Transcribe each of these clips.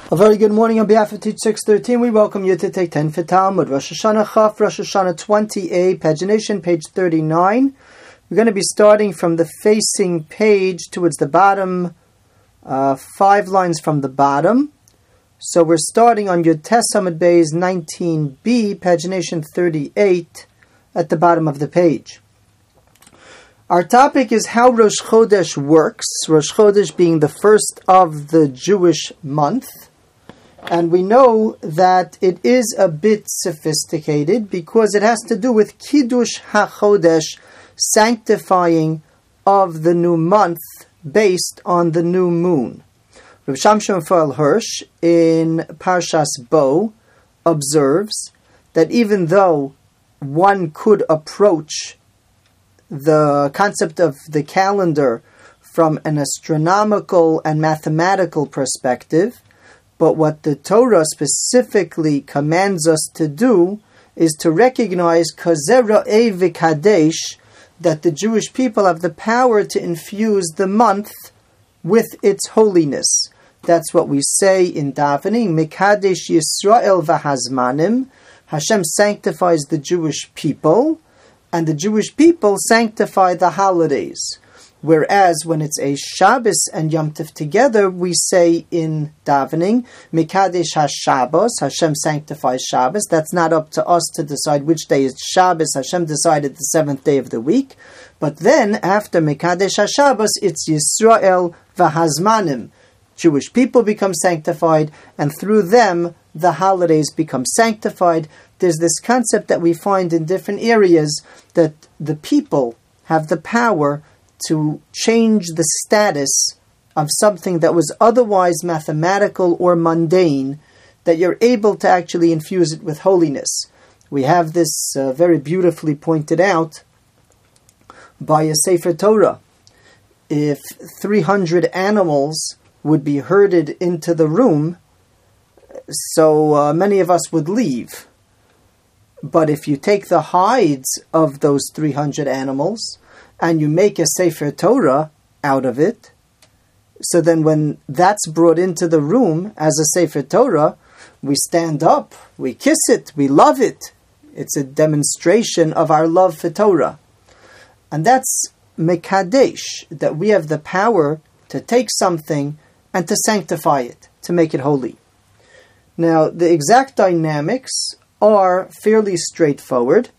A very good morning on behalf of Teach 613. We welcome you to take 10 for Talmud. Rosh Hashanah Chaf, Rosh Hashanah 20a, pagination, page 39. We're going to be starting from the facing page towards the bottom, 5 lines from the bottom. So we're starting on Yud Tes Amud Beis 19b, pagination 38, at the bottom of the page. Our topic is how Rosh Chodesh works, Rosh Chodesh being the first of the Jewish month. And we know that it is a bit sophisticated because it has to do with Kiddush HaChodesh, sanctifying of the new month based on the new moon. Rav Shamshon Raphael Hirsch in Parshas Bo observes that even though one could approach the concept of the calendar from an astronomical and mathematical perspective, but what the Torah specifically commands us to do is to recognize Kazeh Ra'eh V'Kadesh, that the Jewish people have the power to infuse the month with its holiness. That's what we say in davening, Mekadesh Yisrael V'Hazmanim. Hashem sanctifies the Jewish people, and the Jewish people sanctify the holidays. Whereas when it's a Shabbos and Yom Tov together, we say in davening, Mekadesh HaShabbos, Hashem sanctifies Shabbos. That's not up to us to decide which day is Shabbos. Hashem decided the 7th day of the week. But then, after Mekadesh HaShabbos, it's Yisrael V'Hazmanim. Jewish people become sanctified, and through them, the holidays become sanctified. There's this concept that we find in different areas that the people have the power to change the status of something that was otherwise mathematical or mundane, that you're able to actually infuse it with holiness. We have this very beautifully pointed out by a Sefer Torah. If 300 animals would be herded into the room, so many of us would leave. But if you take the hides of those 300 animals and you make a Sefer Torah out of it, so then when that's brought into the room as a Sefer Torah, we stand up, we kiss it, we love it. It's a demonstration of our love for Torah. And that's Mekadesh, that we have the power to take something and to sanctify it, to make it holy. Now, the exact dynamics are fairly straightforward.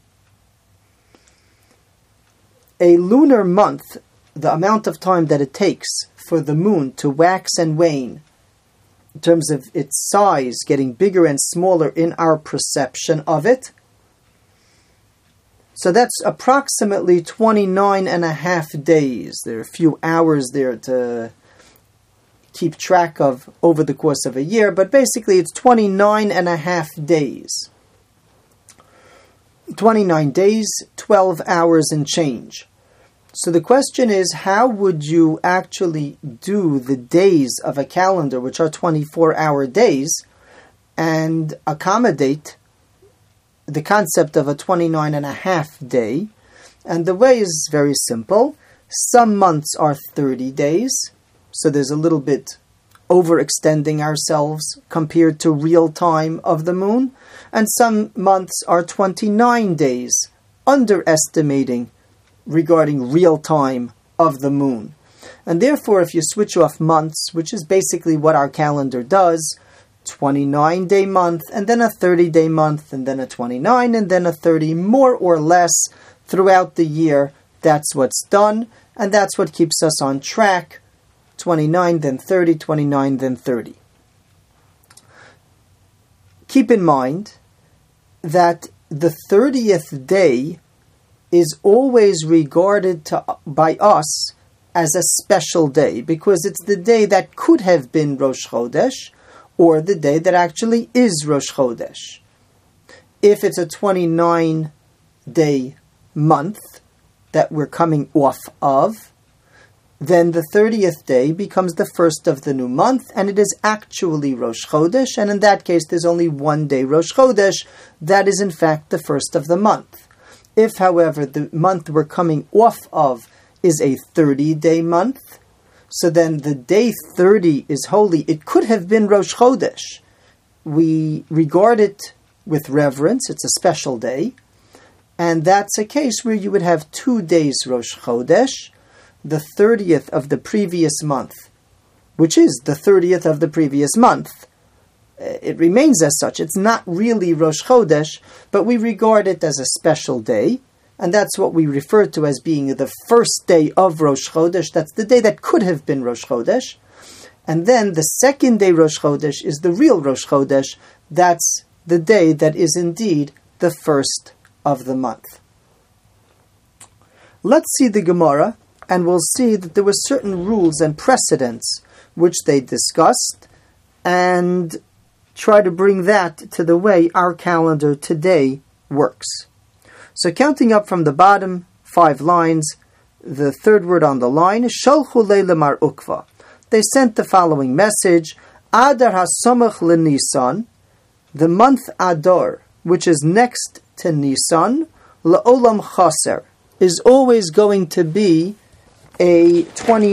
A lunar month, the amount of time that it takes for the moon to wax and wane, in terms of its size getting bigger and smaller in our perception of it, so that's approximately 29 and a half days. There are a few hours there to keep track of over the course of a year, but basically it's 29 and a half days. 29 days, 12 hours and change. So the question is, how would you actually do the days of a calendar, which are 24-hour days, and accommodate the concept of a 29 and a half day? And the way is very simple. Some months are 30 days, so there's a little bit overextending ourselves compared to real time of the moon. And some months are 29 days, underestimating regarding real time of the moon. And therefore, if you switch off months, which is basically what our calendar does, 29-day month, and then a 30-day month, and then a 29, and then a 30, more or less throughout the year, that's what's done, and that's what keeps us on track. 29, then 30, 29, then 30. Keep in mind that the 30th day is always regarded by us as a special day, because it's the day that could have been Rosh Chodesh, or the day that actually is Rosh Chodesh. If it's a 29-day month that we're coming off of, then the 30th day becomes the first of the new month, and it is actually Rosh Chodesh, and in that case there's only one day Rosh Chodesh, that is in fact the first of the month. If, however, the month we're coming off of is a 30-day month, So then the day 30 is holy. It could have been Rosh Chodesh. We regard it with reverence. It's a special day. And that's a case where you would have 2 days Rosh Chodesh, the 30th of the previous month, which is the 30th of the previous month. It remains as such. It's not really Rosh Chodesh, but we regard it as a special day. And that's what we refer to as being the first day of Rosh Chodesh. That's the day that could have been Rosh Chodesh. And then the second day Rosh Chodesh is the real Rosh Chodesh. That's the day that is indeed the first of the month. Let's see the Gemara, and we'll see that there were certain rules and precedents which they discussed, and try to bring that to the way our calendar today works. So counting up from the bottom, 5 lines, the third word on the line is Sholchu Leila Mar Ukva. They sent the following message: Adar HaSamach LeNisan, the month Adar, which is next to Nisan, LaOlam Chaser, is always going to be a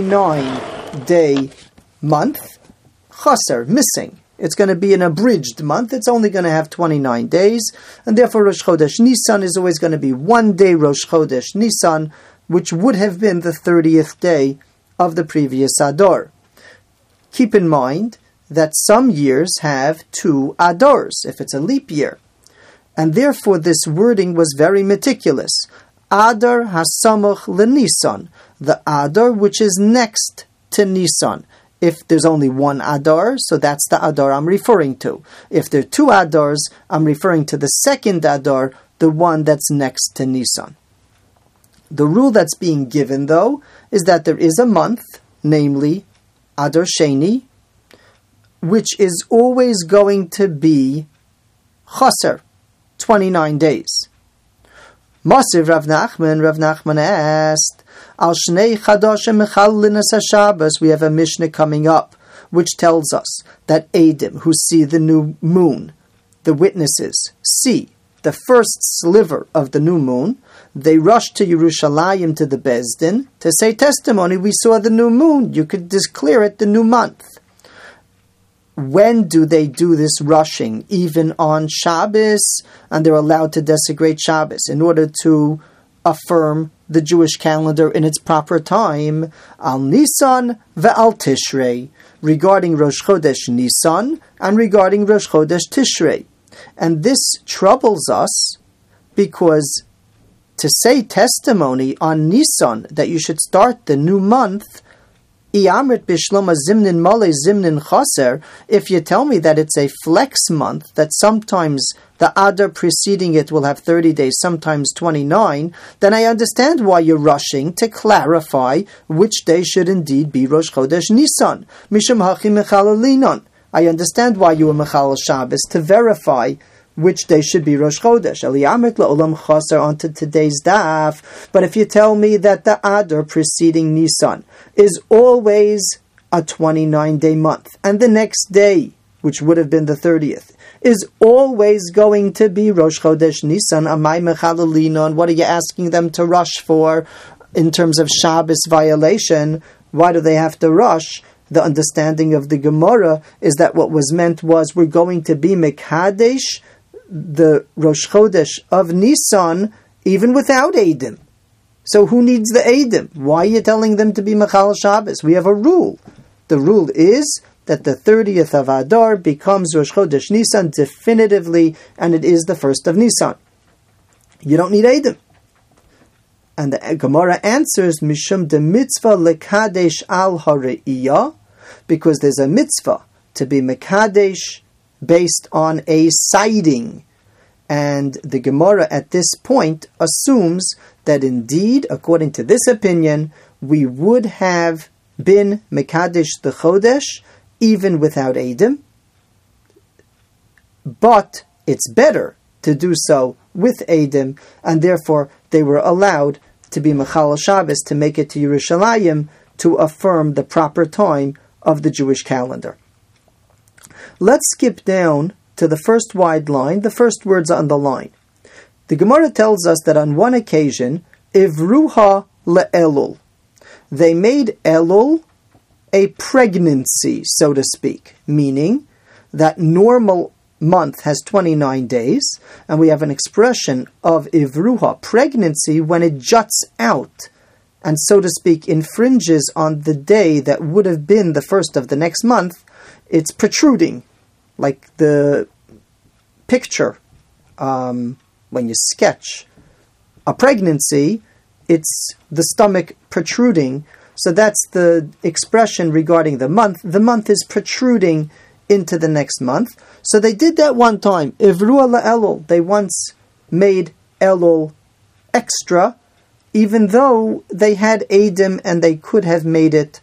29-day month. Chaser, missing. It's going to be an abridged month. It's only going to have 29 days. And therefore Rosh Chodesh Nisan is always going to be 1 day Rosh Chodesh Nisan, which would have been the 30th day of the previous Adar. Keep in mind that some years have 2 Adars, if it's a leap year. And therefore this wording was very meticulous. Adar HaSamach LeNisan, the Adar which is next to Nisan. If there's only 1 Adar, so that's the Adar I'm referring to. If there are 2 Adars, I'm referring to the second Adar, the one that's next to Nisan. The rule that's being given, though, is that there is a month, namely Adar Sheni, which is always going to be Chaser, 29 days. Masiv Rav Nachman asked, Al Shnei Chadashim Mechallinas HaShabbos, we have a Mishnah coming up, which tells us that Eidim, who see the new moon, the witnesses, see the first sliver of the new moon, they rush to Yerushalayim to the Beis Din to say testimony, we saw the new moon, you could declare it the new month. When do they do this rushing? Even on Shabbos, and they're allowed to desecrate Shabbos in order to affirm the Jewish calendar in its proper time. Al Nisan ve'al Tishrei, regarding Rosh Chodesh Nisan and regarding Rosh Chodesh Tishrei. And this troubles us because to say testimony on Nisan that you should start the new month, if you tell me that it's a flex month, that sometimes the Adar preceding it will have 30 days, sometimes 29, then I understand why you're rushing to clarify which day should indeed be Rosh Chodesh Nisan. I understand why you were Mechal Shabbos, to verify which day should be Rosh Chodesh. Onto today's daf. But if you tell me that the Adar preceding Nisan is always a 29-day month, and the next day, which would have been the 30th, is always going to be Rosh Chodesh Nisan, Amay Mechalalinon, what are you asking them to rush for in terms of Shabbos violation? Why do they have to rush? The understanding of the Gemara is that what was meant was we're going to be Mekadesh, the Rosh Chodesh of Nisan, even without Eidim. So who needs the Eidim? Why are you telling them to be Mechal Shabbos? We have a rule. The rule is that the 30th of Adar becomes Rosh Chodesh Nisan definitively, and it is the first of Nisan. You don't need Eidim. And the Gemara answers, Mishum de mitzvah lekadesh al hareiyah, because there's a mitzvah to be mekadesh based on a sighting. And the Gemara at this point assumes that indeed, according to this opinion, we would have been mekadesh the chodesh even without Eidim, but it's better to do so with Eidim, and therefore they were allowed to be Mechal Shabbos, to make it to Yerushalayim, to affirm the proper time of the Jewish calendar. Let's skip down to the first wide line, the first words on the line. The Gemara tells us that on one occasion, Ivruha le'elul, they made Elul a pregnancy, so to speak, meaning that normal month has 29 days, and we have an expression of ivruha, pregnancy, when it juts out and, so to speak, infringes on the day that would have been the first of the next month. It's protruding, like the picture when you sketch a pregnancy, it's the stomach protruding. So that's the expression regarding the month. The month is protruding into the next month. So they did that one time. Ivru ala Elul. They once made Elul extra, even though they had Eidim and they could have made it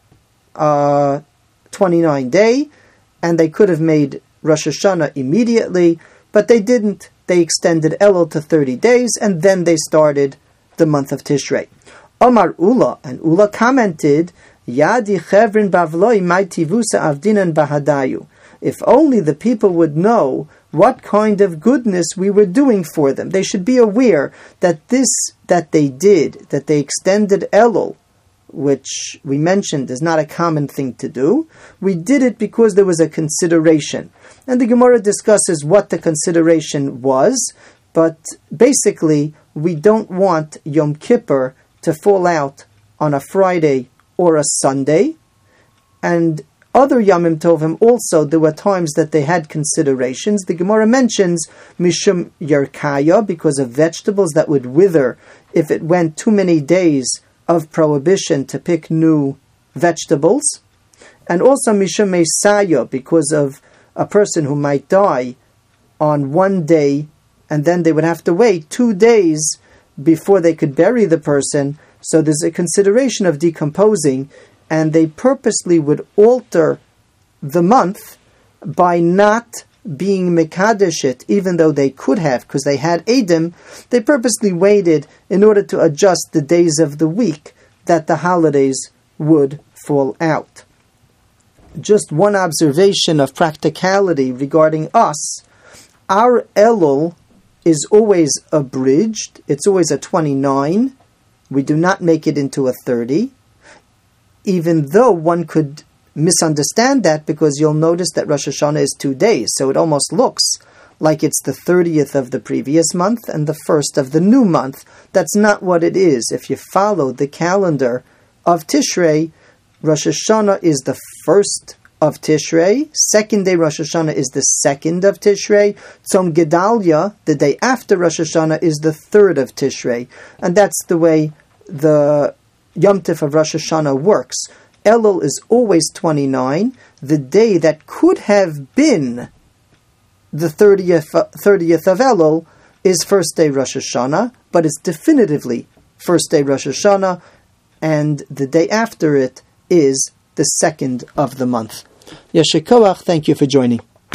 29 day, and they could have made Rosh Hashanah immediately, but they didn't. They extended Elul to 30 days, and then they started the month of Tishrei. Omar Ula, and Ula commented, Yadi chevrin bavloi mai tivusa avdinan bahadayu. If only the people would know what kind of goodness we were doing for them. They should be aware that this that they did, that they extended Elul, which we mentioned is not a common thing to do. We did it because there was a consideration. And the Gemara discusses what the consideration was, but basically we don't want Yom Kippur to fall out on a Friday or a Sunday. And other Yomim Tovim also, there were times that they had considerations. The Gemara mentions Mishum Yerkaya, because of vegetables that would wither if it went too many days of prohibition to pick new vegetables. And also Mishum Mesaya, because of a person who might die on one day, and then they would have to wait 2 days before they could bury the person. So there's a consideration of decomposing, and they purposely would alter the month by not being Mekadesh it, even though they could have, because they had Eidim. They purposely waited in order to adjust the days of the week that the holidays would fall out. Just one observation of practicality regarding us. Our Elul is always abridged. It's always a 29. We do not make it into a 30. Even though one could misunderstand that, because you'll notice that Rosh Hashanah is 2 days, so it almost looks like it's the 30th of the previous month and the 1st of the new month. That's not what it is. If you follow the calendar of Tishrei, Rosh Hashanah is the 1st of Tishrei, second day Rosh Hashanah is the 2nd of Tishrei, Tzom Gedalia, the day after Rosh Hashanah, is the 3rd of Tishrei, and that's the way the Yom Tif of Rosh Hashanah works. Elul is always 29. The day that could have been the 30th of Elul is first day Rosh Hashanah, but it's definitively first day Rosh Hashanah, and the day after it is the 2nd of the month. Yeshikoach, thank you for joining.